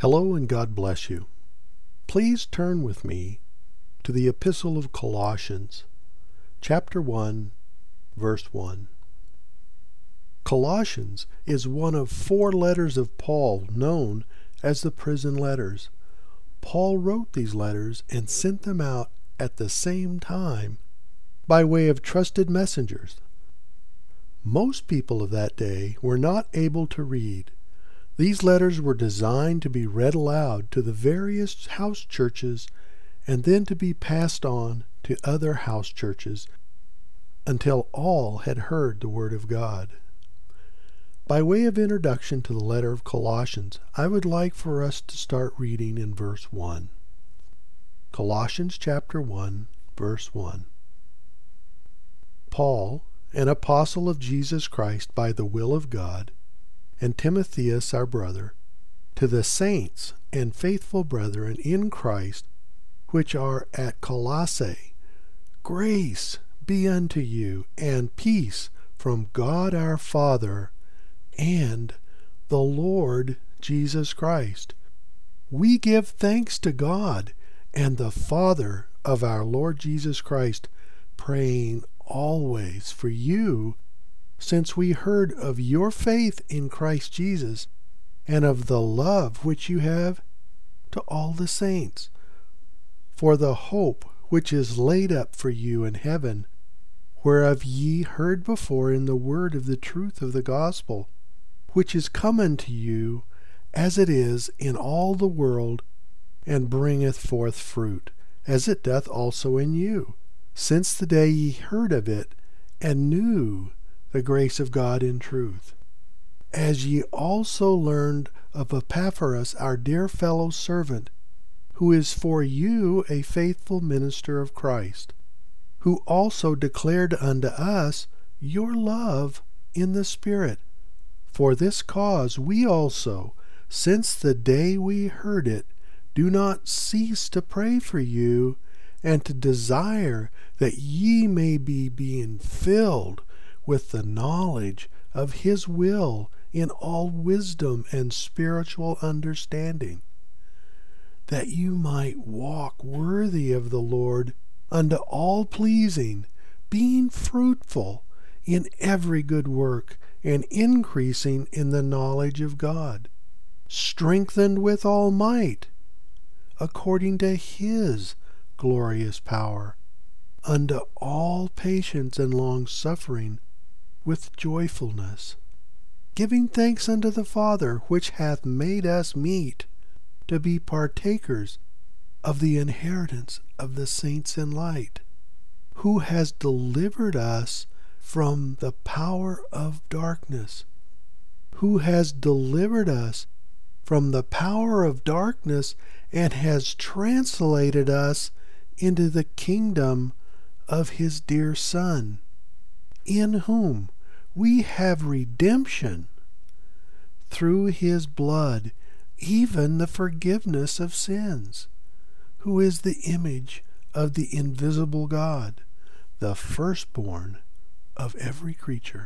Hello and God bless you. Please turn with me to the Epistle of Colossians, chapter 1, verse 1. Colossians is one of 4 letters of Paul known as the prison letters. Paul wrote these letters and sent them out at the same time by way of trusted messengers. Most people of that day were not able to read. These letters were designed to be read aloud to the various house churches and then to be passed on to other house churches until all had heard the Word of God. By way of introduction to the letter of Colossians, I would like for us to start reading in verse 1. Colossians chapter 1, verse 1. Paul, an apostle of Jesus Christ by the will of God, and Timotheus our brother, to the saints and faithful brethren in Christ which are at Colossae, grace be unto you, and peace from God our Father and the Lord Jesus Christ. We give thanks to God and the Father of our Lord Jesus Christ, praying always for you, since we heard of your faith in Christ Jesus, and of the love which you have to all the saints, for the hope which is laid up for you in heaven, whereof ye heard before in the word of the truth of the gospel, which is come unto you, as it is in all the world, and bringeth forth fruit, as it doth also in you, since the day ye heard of it, and knew the grace of God in truth. As ye also learned of Epaphras our dear fellow servant, who is for you a faithful minister of Christ, who also declared unto us your love in the Spirit. For this cause we also, since the day we heard it, do not cease to pray for you, and to desire that ye may be being filled with the knowledge of his will in all wisdom and spiritual understanding, that you might walk worthy of the Lord unto all pleasing, being fruitful in every good work, and increasing in the knowledge of God, strengthened with all might, according to his glorious power, unto all patience and long-suffering with joyfulness, giving thanks unto the Father, which hath made us meet to be partakers of the inheritance of the saints in light, who has delivered us from the power of darkness, and has translated us into the kingdom of his dear Son, in whom we have redemption through his blood, even the forgiveness of sins, who is the image of the invisible God, the firstborn of every creature.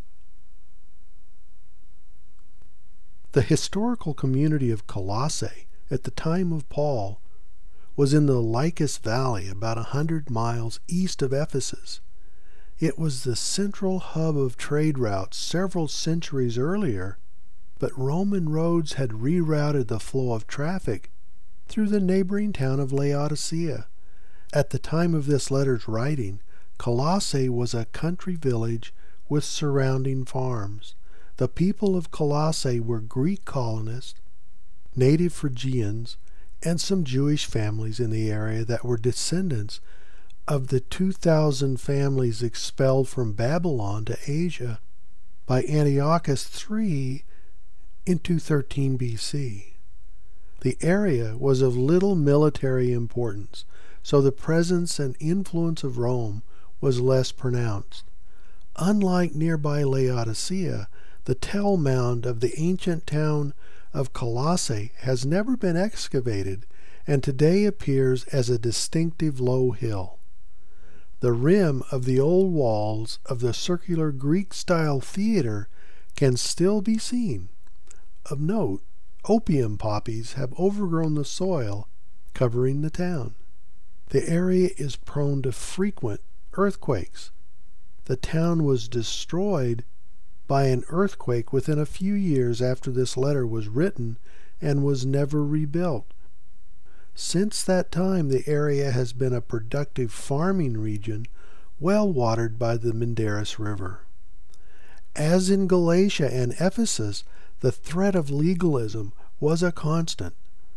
The historical community of Colossae at the time of Paul was in the Lycus Valley, about 100 miles east of Ephesus. It was the central hub of trade routes several centuries earlier, but Roman roads had rerouted the flow of traffic through the neighboring town of Laodicea. At the time of this letter's writing, Colossae was a country village with surrounding farms. The people of Colossae were Greek colonists, native Phrygians, and some Jewish families in the area that were descendants of the 2,000 families expelled from Babylon to Asia by Antiochus III in 213 BC. The area was of little military importance, so the presence and influence of Rome was less pronounced. Unlike nearby Laodicea, the Tell Mound of the ancient town of Colossae has never been excavated and today appears as a distinctive low hill. The rim of the old walls of the circular Greek-style theater can still be seen. Of note, opium poppies have overgrown the soil covering the town. The area is prone to frequent earthquakes. The town was destroyed by an earthquake within a few years after this letter was written and was never rebuilt. Since that time, the area has been a productive farming region, well watered by the Menderes River. As in Galatia and Ephesus, the threat of legalism was a constant.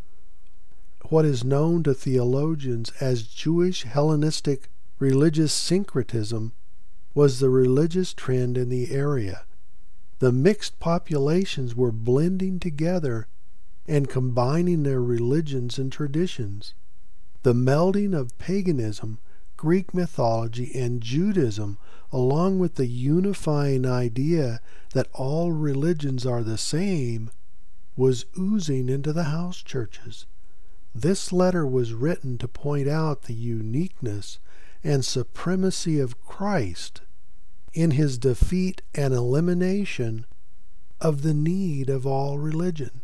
What is known to theologians as Jewish Hellenistic religious syncretism was the religious trend in the area. The mixed populations were blending together and combining their religions and traditions. The melding of paganism, Greek mythology, and Judaism, along with the unifying idea that all religions are the same, was oozing into the house churches. This letter was written to point out the uniqueness and supremacy of Christ in his defeat and elimination of the need of all religion.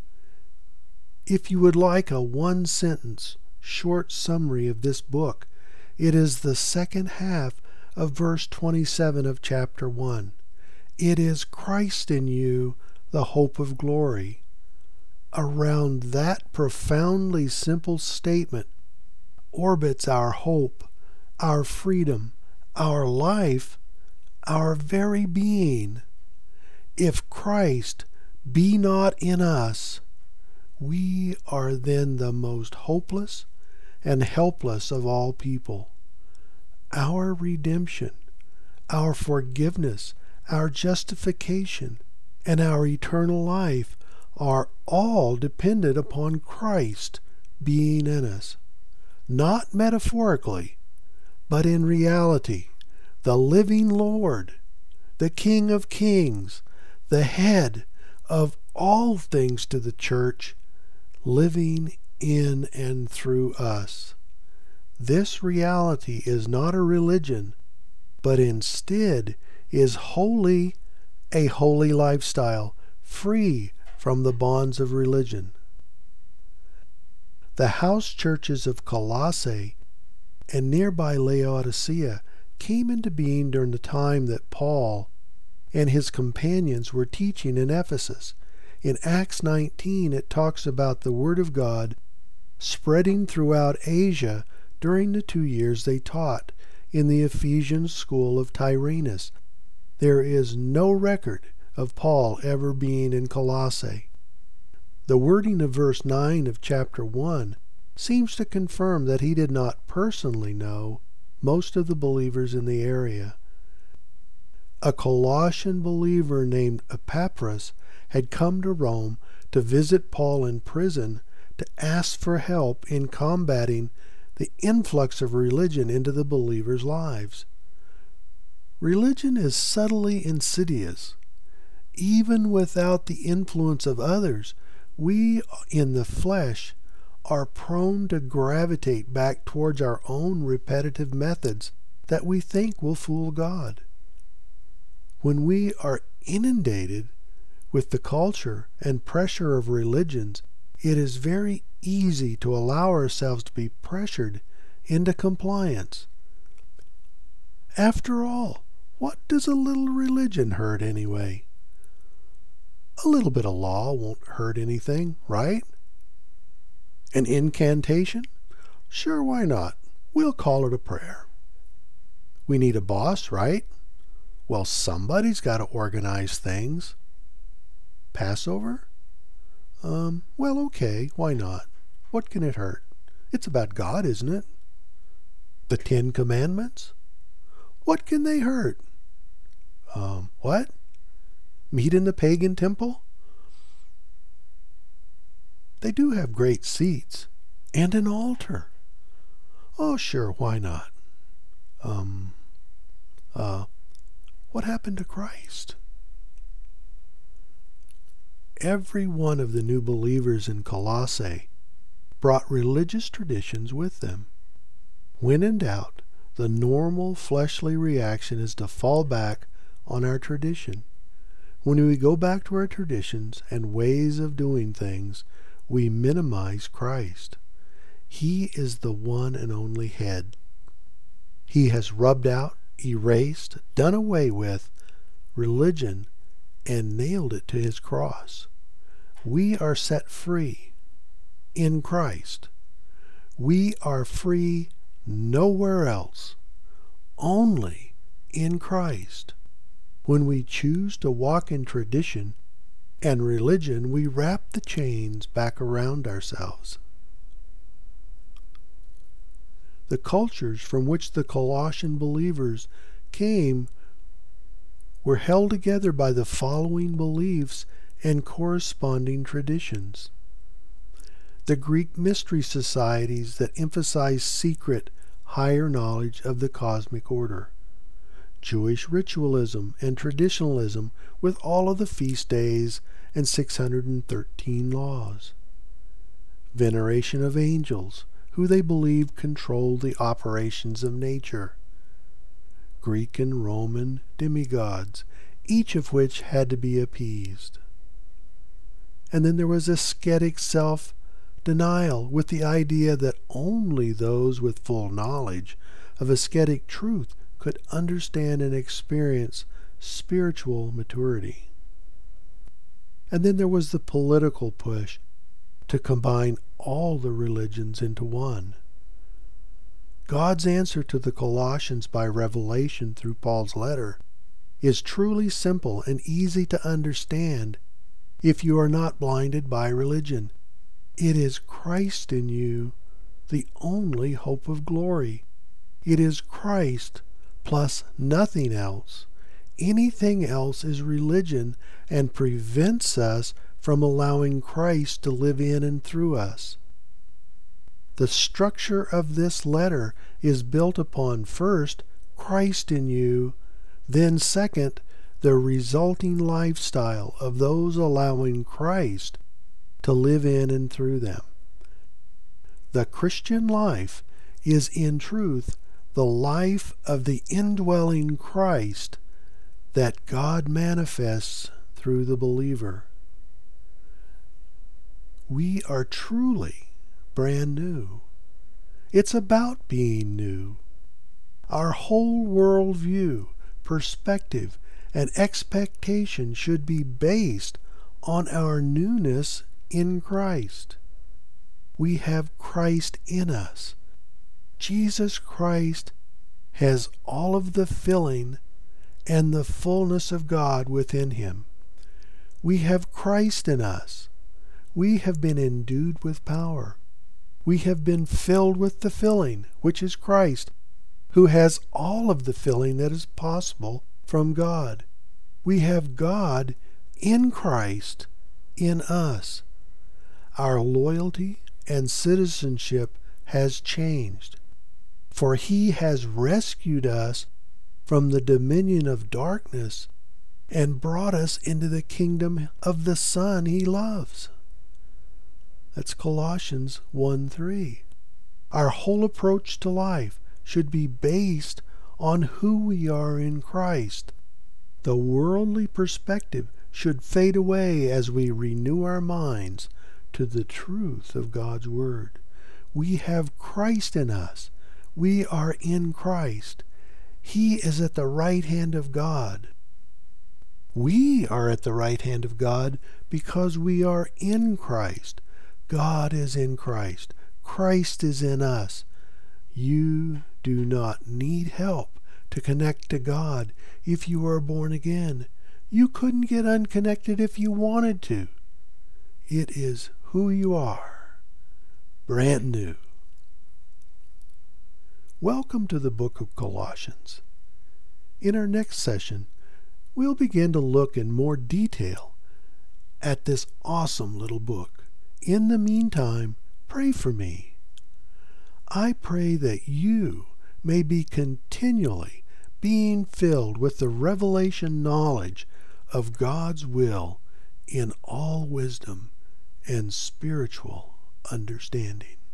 If you would like a one-sentence, short summary of this book, it is the second half of verse 27 of chapter 1. It is Christ in you, the hope of glory. Around that profoundly simple statement orbits our hope, our freedom, our life, our very being. If Christ be not in us, we are then the most hopeless and helpless of all people. Our redemption, our forgiveness, our justification, and our eternal life are all dependent upon Christ being in us. Not metaphorically, but in reality, the living Lord, the King of Kings, the head of all things to the church, living in and through us. This reality is not a religion, but instead is wholly a holy lifestyle, free from the bonds of religion. The house churches of Colossae and nearby Laodicea came into being during the time that Paul and his companions were teaching in Ephesus. In Acts 19, it talks about the Word of God spreading throughout Asia during the 2 years they taught in the Ephesian school of Tyrannus. There is no record of Paul ever being in Colossae. The wording of verse 9 of chapter 1 seems to confirm that he did not personally know most of the believers in the area. A Colossian believer named Epaphras had come to Rome to visit Paul in prison to ask for help in combating the influx of religion into the believers' lives. Religion is subtly insidious. Even without the influence of others, we in the flesh are prone to gravitate back towards our own repetitive methods that we think will fool God. When we are inundated with the culture and pressure of religions, it is very easy to allow ourselves to be pressured into compliance. After all, what does a little religion hurt anyway? A little bit of law won't hurt anything, right? An incantation? Sure, why not? We'll call it a prayer. We need a boss, right? Well, somebody's got to organize things. Passover? Well, okay, why not? What can it hurt? It's about God, isn't it? The 10 Commandments? What can they hurt? What? Meet in the pagan temple? They do have great seats and an altar. Oh, sure, why not? What happened to Christ? Every one of the new believers in Colossae brought religious traditions with them. When in doubt, the normal fleshly reaction is to fall back on our tradition. When we go back to our traditions and ways of doing things, we minimize Christ. He is the one and only head. He has rubbed out, erased, done away with religion and nailed it to his cross. We are set free in Christ. We are free nowhere else, only in Christ. When we choose to walk in tradition and religion, we wrap the chains back around ourselves. The cultures from which the Colossian believers came were held together by the following beliefs and corresponding traditions. The Greek mystery societies that emphasize secret, higher knowledge of the cosmic order. Jewish ritualism and traditionalism with all of the feast days and 613 laws. Veneration of angels, who they believe control the operations of nature. Greek and Roman demigods, each of which had to be appeased. And then there was ascetic self-denial with the idea that only those with full knowledge of ascetic truth could understand and experience spiritual maturity. And then there was the political push to combine all the religions into one. God's answer to the Colossians by revelation through Paul's letter is truly simple and easy to understand if you are not blinded by religion. It is Christ in you, the only hope of glory. It is Christ plus nothing else. Anything else is religion and prevents us from allowing Christ to live in and through us. The structure of this letter is built upon, first, Christ in you, then second, the resulting lifestyle of those allowing Christ to live in and through them. The Christian life is in truth the life of the indwelling Christ that God manifests through the believer. We are truly brand new. It's about being new. Our whole worldview, perspective, and expectation should be based on our newness in Christ. We have Christ in us. Jesus Christ has all of the filling and the fullness of God within him. We have Christ in us. We have been endued with power. We have been filled with the filling, which is Christ, who has all of the filling that is possible from God. We have God in Christ in us. Our loyalty and citizenship has changed, for he has rescued us from the dominion of darkness and brought us into the kingdom of the Son he loves. That's Colossians 1:3. Our whole approach to life should be based on who we are in Christ. The worldly perspective should fade away as we renew our minds to the truth of God's Word. We have Christ in us. We are in Christ. He is at the right hand of God. We are at the right hand of God because we are in Christ. God is in Christ. Christ is in us. You do not need help to connect to God if you are born again. You couldn't get unconnected if you wanted to. It is who you are, brand new. Welcome to the book of Colossians. In our next session, we'll begin to look in more detail at this awesome little book. In the meantime, pray for me. I pray that you may be continually being filled with the revelation knowledge of God's will in all wisdom and spiritual understanding.